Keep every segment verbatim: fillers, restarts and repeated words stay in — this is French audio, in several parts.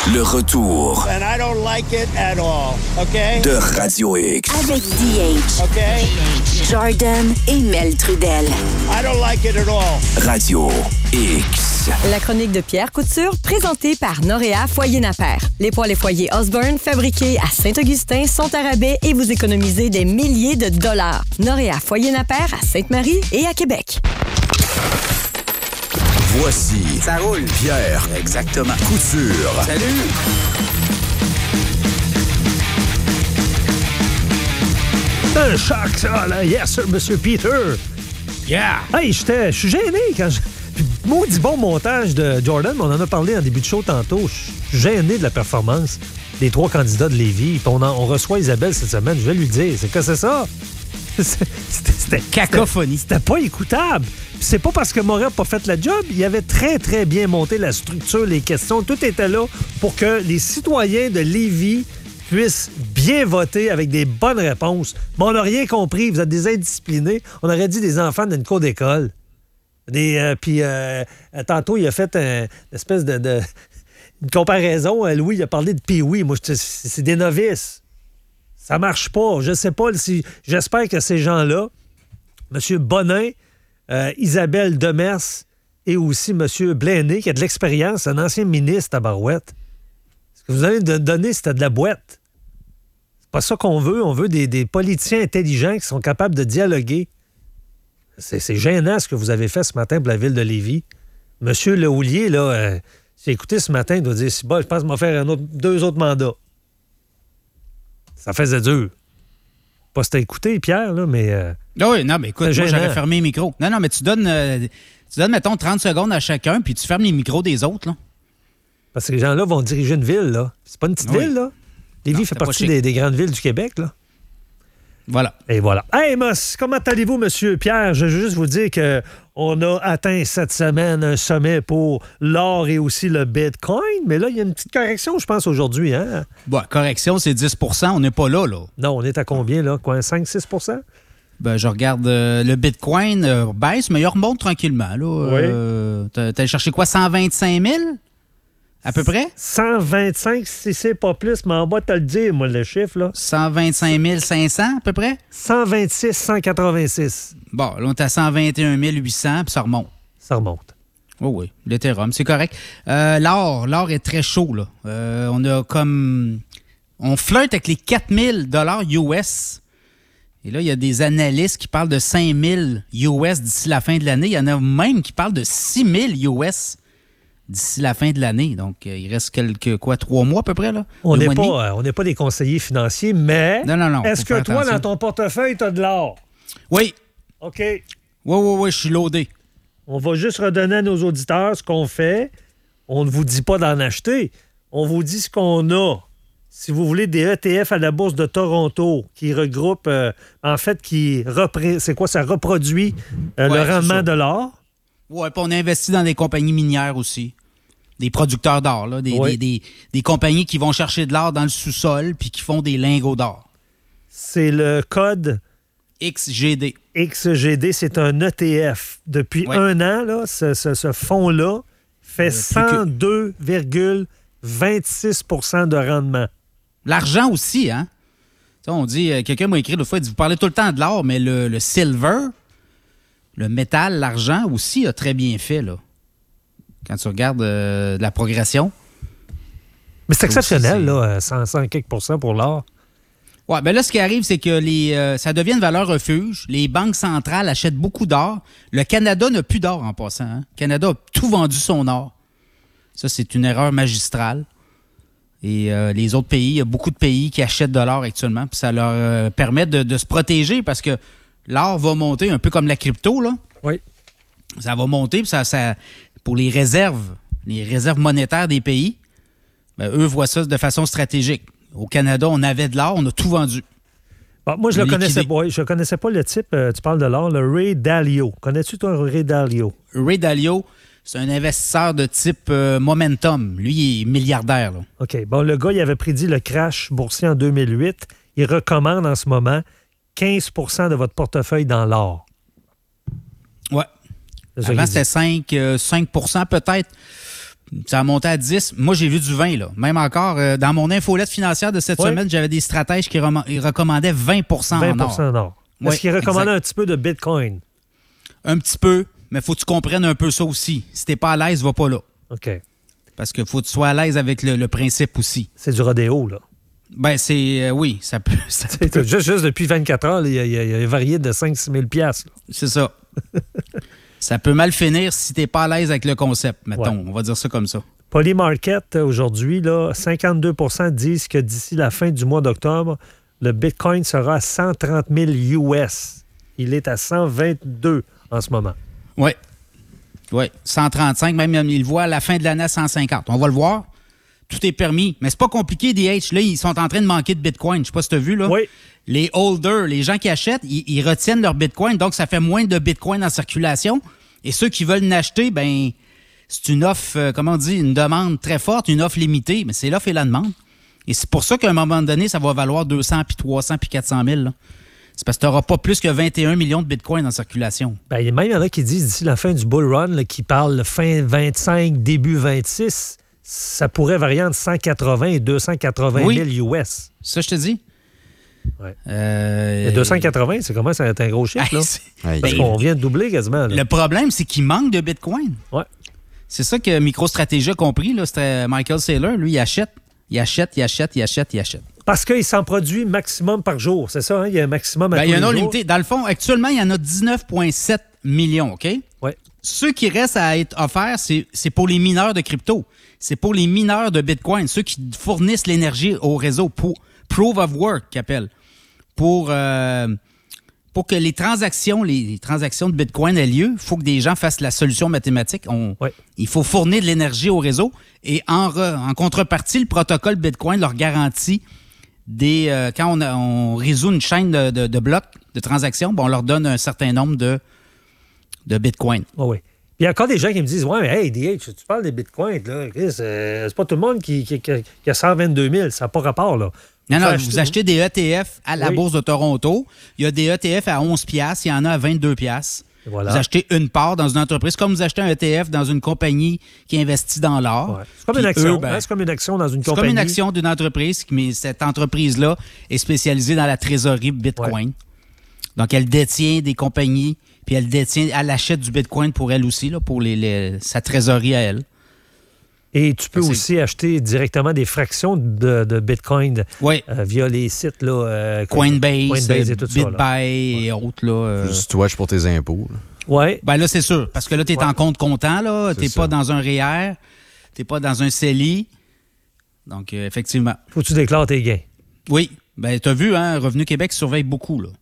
Le retour. And I don't like it at all, okay? De Radio X. Avec D H. Okay? Jordan et Mel Trudel. I don't like it at all. Radio X. La chronique de Pierre Couture, présentée par Noréa Foyer Napper. Les poêles et foyers Osborne, fabriqués à Saint-Augustin, sont à rabais et vous économisez des milliers de dollars. Noréa Foyer Napper à Sainte-Marie et à Québec. Voici Ça roule. Pierre Exactement. Couture. Salut. Un choc, ça, là. Yes, sir, Monsieur Peter. Yeah. Hey, j'étais, je suis gêné quand je... Puis, maudit bon montage de Jordan, mais on en a parlé en début de show tantôt. Je suis gêné de la performance des trois candidats de Lévis. Puis on, en, on reçoit Isabelle cette semaine. Je vais lui dire, c'est que c'est ça? C'était, c'était, Cacophonie. C'était, c'était pas écoutable. Puis c'est pas parce que Morin n'a pas fait la job. Il avait très, très bien monté la structure, les questions. Tout était là pour que les citoyens de Lévis puissent bien voter avec des bonnes réponses. Mais on n'a rien compris. Vous êtes des indisciplinés. On aurait dit des enfants d'une cour d'école. Des, euh, puis euh, tantôt, il a fait un, une espèce de, de une comparaison. Louis, il a parlé de Pee-Wee. Moi, c'est, c'est des novices. Ça marche pas. Je sais pas si. J'espère que ces gens-là, M. Bonin, euh, Isabelle Demers et aussi M. Blaney, qui a de l'expérience, un ancien ministre à Barouette. Ce que vous allez de donner, c'était de la boîte. C'est pas ça qu'on veut. On veut des, des politiciens intelligents qui sont capables de dialoguer. C'est, c'est gênant ce que vous avez fait ce matin pour la ville de Lévis. Monsieur Lehoulier, là, euh, j'ai écouté ce matin, il doit dire si bon, je pense qu'il m'a fait un autre, deux autres mandats. Ça faisait dur. Pas si t'as écouté, Pierre, là, mais. Euh, oui, non, mais écoute, moi, j'aurais fermé les micros. Non, non, mais tu donnes, euh, tu donnes, mettons, trente secondes à chacun, puis tu fermes les micros des autres, là. Parce que les gens-là vont diriger une ville, là. C'est pas une petite oui. ville, là. Lévis non, fait partie des, des grandes villes du Québec, là. Voilà. Et voilà. Hey, Moss, comment allez-vous, Monsieur Pierre? Je veux juste vous dire qu'on a atteint cette semaine un sommet pour l'or et aussi le Bitcoin, mais là, il y a une petite correction, je pense, aujourd'hui, hein? Bon, correction, c'est dix pour cent. On n'est pas là, là. Non, on est à combien, là? Quoi, cinq six pour cent? Ben, je regarde euh, le Bitcoin euh, baisse, mais il remonte tranquillement, là. Oui. Euh, t'as, t'as cherché quoi, cent vingt-cinq mille? À peu près? cent vingt-cinq, si c'est pas plus, mais en bas, t'as le dire, moi, le chiffre, là. cent vingt-cinq mille cinq cents, à peu près? cent vingt-six cent quatre-vingt-six. Bon, là, on est à cent vingt et un mille huit cents, puis ça remonte. Ça remonte. Oh oui, l'Ethereum, c'est correct. Euh, l'or, l'or est très chaud, là. Euh, on a comme... On flirte avec les quatre mille dollars U S. Et là, il y a des analystes qui parlent de cinq mille U S d'ici la fin de l'année. Il y en a même qui parlent de six mille U S d'ici la fin de l'année. Donc, euh, il reste quelques, quoi, trois mois à peu près, là? On n'est pas, euh, on n'est pas des conseillers financiers, mais non, non, non, est-ce que toi, attention. dans ton portefeuille, tu as de l'or? Oui. OK. Oui, oui, oui, je suis loadé. On va juste redonner à nos auditeurs ce qu'on fait. On ne vous dit pas d'en acheter. On vous dit ce qu'on a. Si vous voulez des E T F à la Bourse de Toronto qui regroupent, euh, en fait, qui repré- c'est quoi, ça reproduit euh, Ouais, le rendement de l'or. Oui, puis on a investi dans des compagnies minières aussi. Des producteurs d'or, là. Des, Oui. des, des, des compagnies qui vont chercher de l'or dans le sous-sol puis qui font des lingots d'or. C'est le code X G D. X G D, c'est un E T F. Depuis Ouais. un an, là, ce, ce, ce fonds-là fait cent deux virgule vingt-six pour cent de rendement. L'argent aussi, hein? Tu sais, on dit, euh, quelqu'un m'a écrit l'autre fois, il dit, vous parlez tout le temps de l'or, mais le, le silver, le métal, l'argent aussi a très bien fait, là. Quand tu regardes euh, la progression. Mais c'est exceptionnel, c'est... là, cent, cent quelques pour cent pour l'or. Oui, bien là, ce qui arrive, c'est que les, euh, ça devient une valeur refuge. Les banques centrales achètent beaucoup d'or. Le Canada n'a plus d'or en passant. Hein? Le Canada a tout vendu son or. Ça, c'est une erreur magistrale. Et euh, les autres pays, il y a beaucoup de pays qui achètent de l'or actuellement. Puis ça leur euh, permet de, de se protéger parce que l'or va monter un peu comme la crypto, là. Oui. Ça va monter, puis ça, ça, pour les réserves, les réserves monétaires des pays, ben, eux voient ça de façon stratégique. Au Canada, on avait de l'or, on a tout vendu. Bon, moi, je ne connaissais pas. Je connaissais pas le type, euh, tu parles de l'or, le Ray Dalio. Connais-tu, toi, Ray Dalio? Ray Dalio, c'est un investisseur de type euh, Momentum. Lui, il est milliardaire, là. OK. Bon, le gars, il avait prédit le crash boursier en deux mille huit. Il recommande en ce moment quinze pour cent de votre portefeuille dans l'or. Ouais. C'est ça Avant, qu'il c'était dit. cinq, euh, cinq pour cent peut-être. Ça a monté à dix. Moi, j'ai vu du vingt, là. Même encore, euh, dans mon infolette financière de cette ouais. semaine, j'avais des stratèges qui rem- ils recommandaient vingt pour cent vingt pour cent en or. en or. Est-ce Ouais, qu'ils recommandaient exact. un petit peu de Bitcoin? Un petit peu, mais faut que tu comprennes un peu ça aussi. Si t'es pas à l'aise, va pas là. OK. Parce qu'il faut que tu sois à l'aise avec le, le principe aussi. C'est du rodéo, là. Ben, c'est... euh, oui, ça peut... Ça peut juste, juste depuis vingt-quatre heures, il y, y, y a varié de cinq à six mille piastres. c'est ça. Ça peut mal finir si t'es pas à l'aise avec le concept, mettons. Ouais. On va dire ça comme ça. Polymarket, aujourd'hui, là, cinquante-deux pour cent disent que d'ici la fin du mois d'octobre, le Bitcoin sera à cent trente mille U S. Il est à cent vingt-deux en ce moment. Oui. Oui. cent trente-cinq, même il le voit à la fin de l'année à cent cinquante. On va le voir. Tout est permis. Mais c'est pas compliqué, D H. Là, ils sont en train de manquer de Bitcoin. Je sais pas si tu as vu, là. Oui. Les holders, les gens qui achètent, ils, ils retiennent leur Bitcoin. Donc, ça fait moins de Bitcoin en circulation. Et ceux qui veulent l'acheter, ben c'est une offre, euh, comment on dit, une demande très forte, une offre limitée. Mais c'est l'offre et la demande. Et c'est pour ça qu'à un moment donné, ça va valoir deux cents, puis trois cents, puis quatre cent mille. Là. C'est parce que tu n'auras pas plus que vingt et un millions de Bitcoin en circulation. Ben, même il y en a qui disent d'ici la fin du bull run, là, qui parlent de fin vingt-cinq, début vingt-six, ça pourrait varier entre cent quatre-vingts et deux cent quatre-vingt mille oui. U S. Ça, je te dis. Ouais. Euh... Et deux cent quatre-vingts, c'est comment ça va être un gros chiffre, Hey, là? c'est- Hey, Parce ben, qu'on vient de doubler quasiment. Là. Le problème, c'est qu'il manque de Bitcoin. Ouais. C'est ça que MicroStratégie a compris. Là. C'était Michael Saylor. Lui, il achète, il achète, il achète, il achète, il achète. Parce qu'il s'en produit maximum par jour, c'est ça? Hein? Il y a un maximum à Ben, tous il y a un les nombre jours. limité. Dans le fond, actuellement, il y en a dix-neuf virgule sept millions, OK? Ouais. Ceux qui restent à être offerts, c'est, c'est pour les mineurs de crypto. C'est pour les mineurs de Bitcoin, ceux qui fournissent l'énergie au réseau. Pour Proof of Work, qu'ils appellent. Pour, euh, pour que les transactions, les, les transactions de Bitcoin aient lieu, il faut que des gens fassent la solution mathématique. On, Ouais. Il faut fournir de l'énergie au réseau. Et en, re- en contrepartie, le protocole Bitcoin leur garantit des... euh, quand on, a- on résout une chaîne de, de, de blocs de transactions, ben, on leur donne un certain nombre de, de Bitcoin. Oh oui. Il y a encore des gens qui me disent ouais, mais hey, D H, tu parles des bitcoins, là. Chris, euh, c'est pas tout le monde qui, qui, qui, qui a cent vingt-deux mille. Ça n'a pas rapport, là. Non, non, Faut vous acheter- achetez des E T F à la Oui. Bourse de Toronto. Il y a des E T F à onze piastres, il y en a à vingt-deux piastres. Voilà. Vous achetez une part dans une entreprise, comme vous achetez un E T F dans une compagnie qui investit dans l'or. Ouais. C'est comme Puis une action. eux, ben, hein, c'est comme une action dans une c'est compagnie. comme une action d'une entreprise, mais cette entreprise-là est spécialisée dans la trésorerie Bitcoin. Ouais. Donc, elle détient des compagnies, puis elle détient, elle achète du Bitcoin pour elle aussi, là, pour les, les- sa trésorerie à elle. Et tu peux C'est- aussi acheter directement des fractions de, de bitcoin Oui. euh, via les sites, là. euh, Coinbase, Coinbase et tout ça, là. BitBuy et autres, là. euh, Juste tu watches pour tes impôts. là. Ouais. Ben là, c'est sûr. Parce que là, tu es Ouais. en compte comptant, là. C'est T'es ça. pas dans un R E E R. T'es pas dans un C E L I. Donc, euh, effectivement. Faut que tu déclares tes gains. Oui. Ben, t'as vu, hein, Revenu Québec surveille beaucoup, là.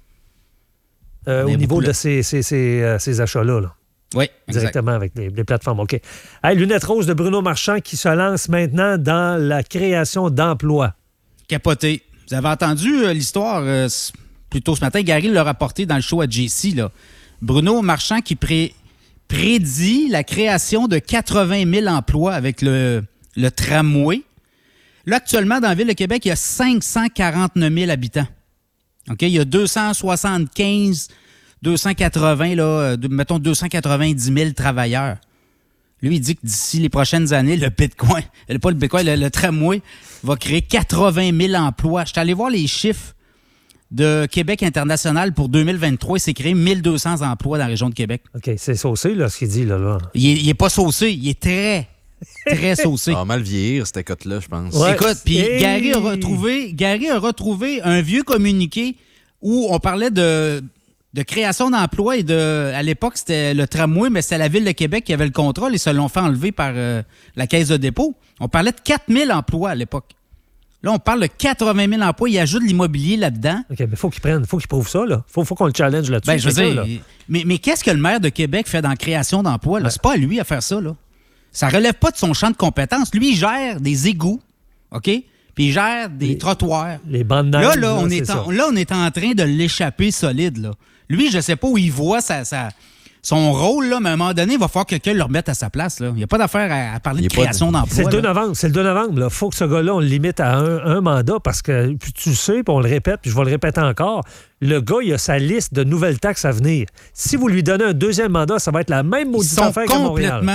Euh, On au est niveau beaucoup de là. ces, ces, ces, euh, ces achats-là, là. Oui, exact. Directement avec les, les plateformes. OK. Hey, Lunettes Roses de Bruno Marchand qui se lance maintenant dans la création d'emplois. Capoté. Vous avez entendu euh, l'histoire euh, s- plus tôt ce matin. Gary l'a rapporté dans le show à J C, là. Bruno Marchand qui pré- prédit la création de quatre-vingt mille emplois avec le, le tramway. Là, actuellement, dans la ville de Québec, il y a cinq cent quarante-neuf mille habitants. OK? Il y a deux cent soixante-quinze, deux cent quatre-vingts, là, euh, de- mettons deux cent quatre-vingt-dix mille travailleurs. Lui, il dit que d'ici les prochaines années, le Bitcoin, euh, pas le Bitcoin, le, le tramway va créer quatre-vingt mille emplois. Je suis allé voir les chiffres de Québec International pour deux mille vingt-trois. Il s'est créé mille deux cents emplois dans la région de Québec. OK, c'est saucé, là, ce qu'il dit, là. là. Il est, il est pas saucé, il est très, très saucé. Ça va mal vieillir, cette cote-là, je pense. Ouais. Écoute, puis Hey! Gary a retrouvé, Gary a retrouvé un vieux communiqué où on parlait de, de création d'emplois et de, à l'époque, c'était le tramway, mais c'était la Ville de Québec qui avait le contrôle et se l'ont fait enlever par euh, la Caisse de dépôt. On parlait de quatre mille emplois à l'époque. Là, on parle de quatre-vingt mille emplois. Il ajoute l'immobilier là-dedans. OK, mais faut qu'il prenne, faut qu'il prouve ça, là. Faut, faut qu'on le challenge là-dessus. Ben, je veux c'est dire, ça, là. mais, mais qu'est-ce que le maire de Québec fait dans la création d'emplois? Là? Ouais. C'est pas à lui à faire ça, là. Ça relève pas de son champ de compétences. Lui, il gère des égouts, OK? Puis il gère des Les- trottoirs. Les bandes de Là, neige, là, on c'est est ça. en, là, on est en train de l'échapper solide, là. Lui, je sais pas où il voit sa, sa- son rôle, là, mais à un moment donné, il va falloir que quelqu'un le remette à sa place, là. Il n'y a pas d'affaire à, à parler Il de est pas création de- d'emplois. C'est le deux là. novembre. C'est le deux novembre. Il faut que ce gars-là, on le limite à un, un mandat parce que, puis tu le sais, puis on le répète, puis je vais le répéter encore, le gars, il a sa liste de nouvelles taxes à venir. Si vous lui donnez un deuxième mandat, ça va être la même Ils maudite sont affaire qu'à Montréal. complètement...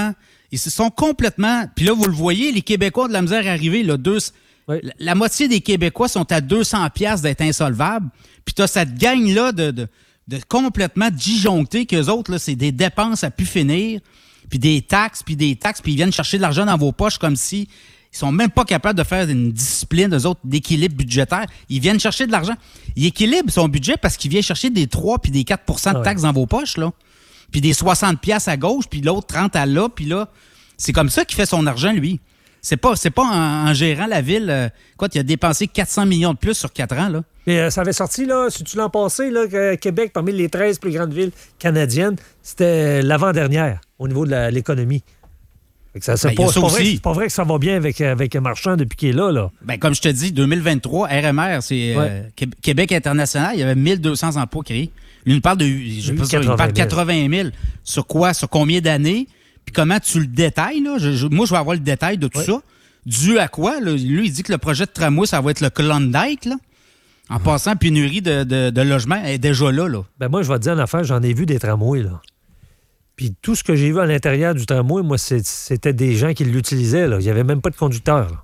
Ils se sont complètement... Puis là, vous le voyez, les Québécois ont de la misère à arriver. Là, deux... Oui. la, la moitié des Québécois sont à deux cents piastres d'être insolvables. Puis tu as cette gang-là de, de, de complètement disjonctés qu'eux autres, là, c'est des dépenses à pu finir, puis des taxes, puis des taxes, puis ils viennent chercher de l'argent dans vos poches comme si... Ils sont même pas capables de faire une discipline, eux autres, d'équilibre budgétaire. Ils viennent chercher de l'argent. Ils équilibrent son budget parce qu'ils viennent chercher des trois puis des quatre pour cent de taxes dans vos poches, là. Puis des soixante piastres à gauche, puis l'autre trente à là, puis là. C'est comme ça qu'il fait son argent, lui. C'est pas, c'est pas en, en gérant la ville. Euh, quoi, il a dépensé quatre cents millions de plus sur quatre ans, là. Et euh, ça avait sorti, là, si tu l'an passé, là, que Québec, parmi les treize plus grandes villes canadiennes, c'était l'avant-dernière au niveau de la, l'économie. Ça, c'est, ben, pas, c'est, pas vrai, c'est pas vrai que ça va bien avec, avec Marchand depuis qu'il est là. là. Ben, comme je te dis, deux mille vingt-trois, R M R, c'est ouais. euh, Québec international, il y avait mille deux cents emplois créés. Lui, il parle de, je sais pas, il parle de quatre-vingt mille. Sur quoi? Sur combien d'années? Puis comment tu le détailles? Là? Je, je, moi, je vais avoir le détail de tout ouais. ça. Dû à quoi? Là? Lui, il dit que le projet de tramway, ça va être le Klondike. Là? En mmh. passant, pénurie de, de, de logements est déjà là, là. Ben moi, je vais te dire une affaire, j'en ai vu des tramways, là. Puis tout ce que j'ai vu à l'intérieur du tramway, moi, c'est, c'était des gens qui l'utilisaient. Là. Il n'y avait même pas de conducteur. Là.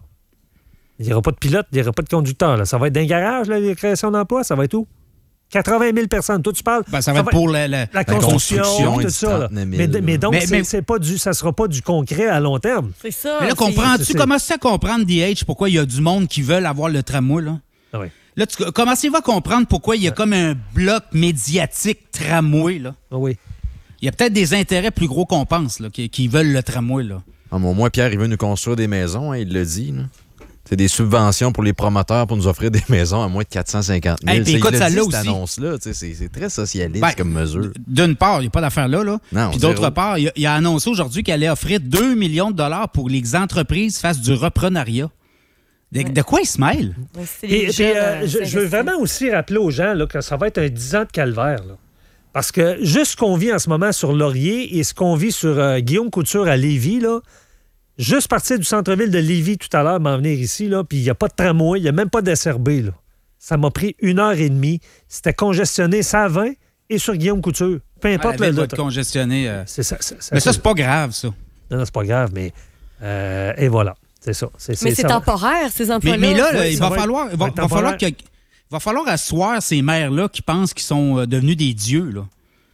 Il n'y aura pas de pilote, il n'y aura pas de conducteur. Là. Ça va être d'un garage, là, les créations d'emplois, ça va être où? quatre-vingt mille personnes. Toi, tu parles... Ben, ça va ça être va pour la, la, la construction, la construction tout ça. Là. Mais, mais donc, mais, c'est, mais, c'est pas du, ça ne sera pas du concret à long terme. C'est ça. Mais là, comprends-tu, commences-tu à comprendre, D H, pourquoi il y a du monde qui veulent avoir le tramway, là? Ah oui. Là, tu commencez à comprendre pourquoi il y a comme un bloc médiatique tramway, là. Ah oui. Il y a peut-être des intérêts plus gros qu'on pense, là, qui, qui veulent le tramway, là. Ah, au moins, Pierre, il veut nous construire des maisons, hein, il le dit, là. C'est des subventions pour les promoteurs pour nous offrir des maisons à moins de quatre cent cinquante mille. Hey, puis écoute, ça là aussi. Cette annonce-là, c'est, c'est très socialiste ben, comme mesure. D'une part, il n'y a pas d'affaire là. là. Non, puis d'autre part, il a, il a annoncé aujourd'hui qu'il allait offrir deux millions de dollars pour que les entreprises fassent du reprenariat. De, ouais. de quoi ils se mêlent? Ouais, et, et, euh, je, je veux vraiment aussi rappeler aux gens là, que ça va être un dix ans de calvaire. Là. Parce que juste ce qu'on vit en ce moment sur Laurier et ce qu'on vit sur euh, Guillaume Couture à Lévis, là, juste partir du centre-ville de Lévis tout à l'heure, m'en venir ici, là, puis il n'y a pas de tramway, il n'y a même pas d'S R B. Là. Ça m'a pris une heure et demie. C'était congestionné ça vingt et sur Guillaume Couture. Peu importe ouais, le... être congestionné. Euh... C'est ça, ça, ça, mais ça, c'est pas grave, ça. Non, non, c'est pas grave, mais... Euh, et voilà. C'est ça. C'est, c'est, mais c'est ça temporaire, ces emplois-là. Mais, mais là, oui, il va, va falloir, va, va, falloir que, va falloir asseoir ces maires-là qui pensent qu'ils sont devenus des dieux. Là.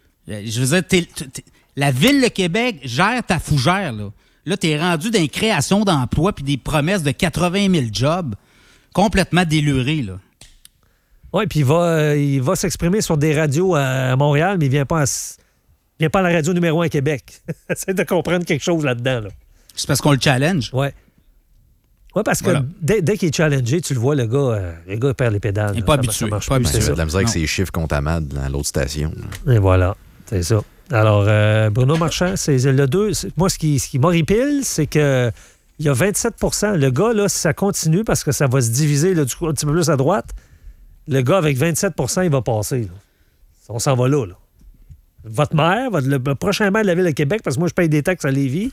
Je veux dire, t'es, t'es, la Ville de Québec gère ta fougère. Là, là tu es rendu dans une création d'emplois puis des promesses de quatre-vingt mille jobs complètement délurés. Là. Oui, puis il va, euh, il va s'exprimer sur des radios à Montréal, mais il ne vient pas à, vient pas à la radio numéro un à Québec. Essaye de comprendre quelque chose là-dedans. Là. C'est parce qu'on le challenge. Oui. Oui, parce que voilà. dès, dès qu'il est challengé, tu le vois, le gars, euh, le gars perd les pédales. Il n'est pas habitué. Il a de la misère avec ses chiffres comptables dans l'autre station. Là. Et voilà, c'est ça. Alors, euh, Bruno Marchand, c'est le deux. C'est, moi, ce qui, ce qui m'horripile, c'est que il y a vingt-sept pour cent. Le gars, là, si ça continue, parce que ça va se diviser là, du coup, un petit peu plus à droite, le gars avec vingt-sept pour cent, il va passer. Là. On s'en va là, là. Votre maire, votre, le prochain maire de la Ville de Québec, parce que moi, je paye des taxes à Lévis,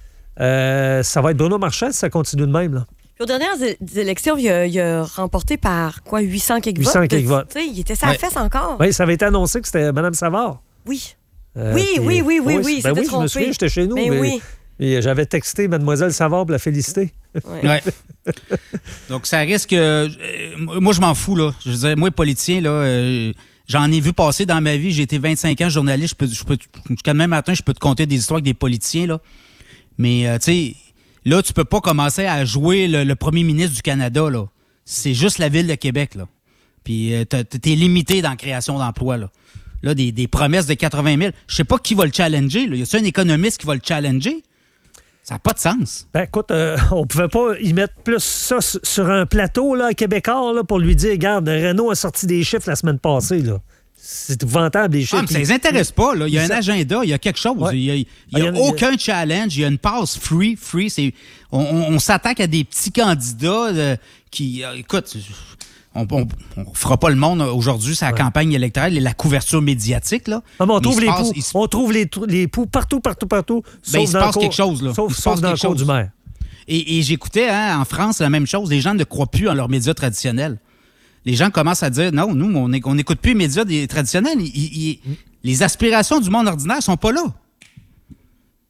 euh, ça va être Bruno Marchand si ça continue de même, là. Puis aux dernières é- élections, il a, il a remporté par quoi, huit cents quelques votes? huit cents quelques votes. Tu sais, il était sa ouais. fesse encore. Oui, ça avait été annoncé que c'était Mme Savard. Oui. Euh, oui, puis, oui, oui, oui, oui, ben c'était oui, trompé. je me souviens, j'étais chez nous. Mais mais, oui. Et j'avais texté Mlle Savard pour la féliciter. Oui. Ouais. Donc, ça risque... Euh, moi, je m'en fous, là. Je veux dire, moi, politicien, là... Euh, j'en ai vu passer dans ma vie. J'ai été vingt-cinq ans journaliste. Je peux, je peux, jusqu'à demain matin, je peux te conter des histoires avec des politiciens, là. Mais, euh, tu sais... Là, tu peux pas commencer à jouer le, le premier ministre du Canada, là. C'est juste la Ville de Québec, là. Puis euh, t'es limité dans la création d'emplois, là. Là, des, des promesses de quatre-vingt mille. Je sais pas qui va le challenger, là. Y a-t-il un économiste qui va le challenger? Ça n'a pas de sens. Ben écoute, euh, on pouvait pas y mettre plus ça sur un plateau, là, québécois, là, pour lui dire, regarde, Renault a sorti des chiffres la semaine passée, là. C'est épouvantable, les chiffres. Ah, mais ça les intéresse pas, là. Il y a un ça... agenda, il y a quelque chose. Ouais. Il y a, il y a, il y a aucun il y a... challenge. Il y a une passe free. Free, c'est... On, on, on s'attaque à des petits candidats euh, qui... Euh, écoute, on ne fera pas le monde aujourd'hui, c'est la ouais. campagne électorale et la couverture médiatique, là. Ah, mais on, trouve les passe, poux. il... on trouve les, les poux partout, partout, partout. Ben, il se passe quelque chose, là. Sauf, sauf dans le cours du maire. Et, et j'écoutais, hein, en France, la même chose. Les gens ne croient plus en leurs médias traditionnels. Les gens commencent à dire, non, nous, on n'écoute plus les médias des traditionnels. Ils, ils, les aspirations du monde ordinaire sont pas là.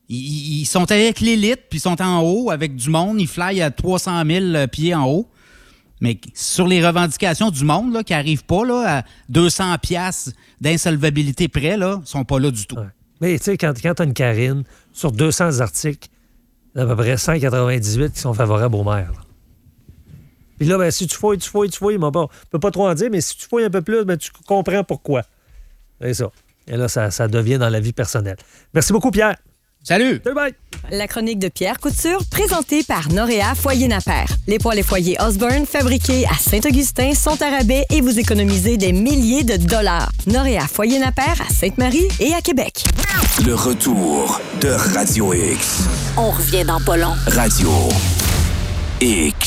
Ils, ils sont avec l'élite, puis ils sont en haut avec du monde. Ils flyent à trois cent mille pieds en haut. Mais sur les revendications du monde là, qui n'arrivent pas là, à deux cents piastres d'insolvabilité près, là, ils sont pas là du tout. Ouais. Mais tu sais, quand, quand tu as une Karine, sur deux cents articles, il y en a à peu près cent quatre-vingt-dix-huit qui sont favorables aux maires. Là. Puis là, ben, si tu fouilles, tu fouilles, tu fouilles, bon, on ne peut pas trop en dire, mais si tu fouilles un peu plus, ben, tu comprends pourquoi. C'est ça. Et là, ça, ça devient dans la vie personnelle. Merci beaucoup, Pierre. Salut! Salut, bye! La chronique de Pierre Couture, présentée par Noréa Foyer Napper. Les poêles et foyers Osborne, fabriqués à Saint-Augustin, sont à rabais et vous économisez des milliers de dollars. Noréa Foyer Napper à Sainte-Marie et à Québec. Le retour de Radio X. On revient dans pas long. Radio X.